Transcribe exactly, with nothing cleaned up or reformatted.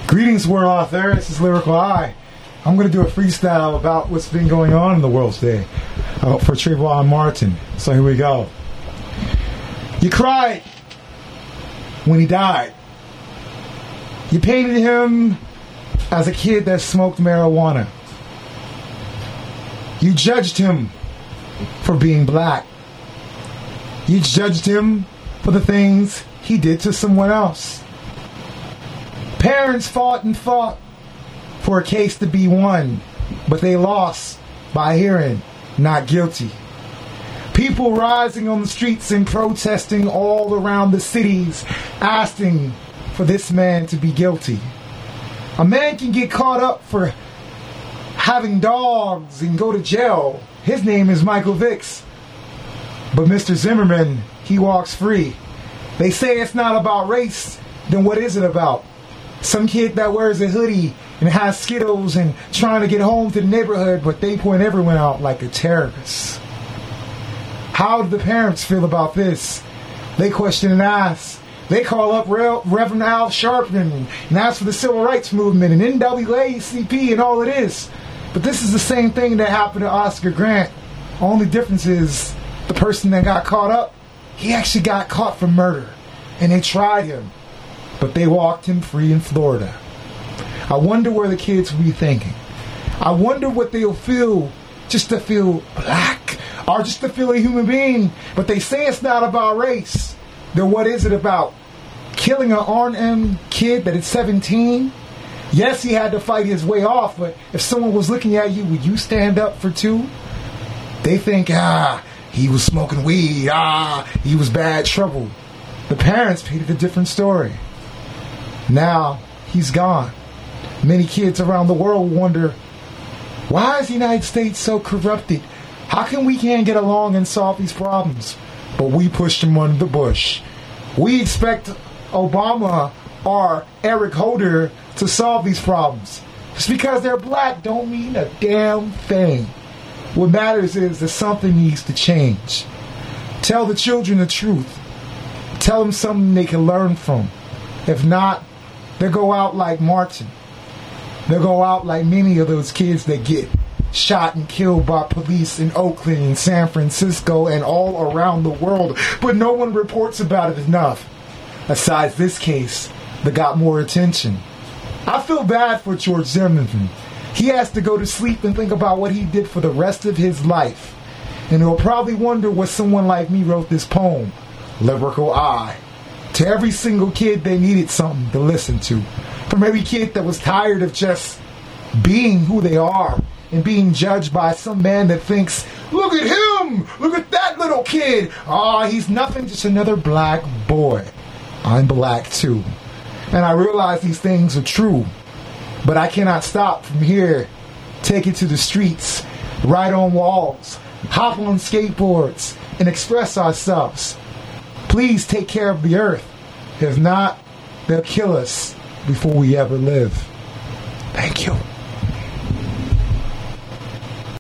Greetings, world out there. This is Lyrical Eye. I'm going to do a freestyle about what's been going on in the world today uh, for Trayvon Martin. So here we go. You cried when he died. You painted him as a kid that smoked marijuana. You judged him for being black. You judged him for the things he did to someone else. Parents fought and fought for a case to be won, but they lost by hearing not guilty. People rising on the streets and protesting all around the cities, asking for this man to be guilty. A man can get caught up for having dogs and go to jail. His name is Michael Vick. But Mister Zimmerman, he walks free. They say it's not about race, then what is it about? Some kid that wears a hoodie and has Skittles and trying to get home to the neighborhood, but they point everyone out like a terrorist. How do the parents feel about this? They question and ask. They call up Re- Reverend Al Sharpton and ask for the Civil Rights Movement and N double A C P and all it is. But this is the same thing that happened to Oscar Grant. Only difference is the person that got caught up, he actually got caught for murder. And they tried him. But they walked him free in Florida. I wonder where the kids will be thinking. I wonder what they'll feel just to feel black or just to feel a human being. But they say it's not about race. Then what is it about? Killing an R and M kid that is seventeen? Yes, he had to fight his way off, but if someone was looking at you, would you stand up for two? They think, ah, he was smoking weed, ah, he was bad trouble. The parents painted a different story. Now, he's gone. Many kids around the world wonder, why is the United States so corrupted? How come we can't get along and solve these problems? But we pushed him under the bush. We expect Obama or Eric Holder to solve these problems. Just because they're black don't mean a damn thing. What matters is that something needs to change. Tell the children the truth. Tell them something they can learn from. If not, they'll go out like Martin. They'll go out like many of those kids that get shot and killed by police in Oakland and San Francisco and all around the world. But no one reports about it enough. Besides this case that got more attention. I feel bad for George Zimmerman. He has to go to sleep and think about what he did for the rest of his life. And he'll probably wonder what someone like me wrote this poem, Lyrical Eye, to every single kid that needed something to listen to. From every kid that was tired of just being who they are and being judged by some man that thinks, look at him, look at that little kid. Ah, oh, he's nothing, just another black boy. I'm black too. And I realize these things are true. But I cannot stop from here. Take it to the streets, write on walls, hop on skateboards, and express ourselves. Please take care of the earth. If not, they'll kill us before we ever live. Thank you.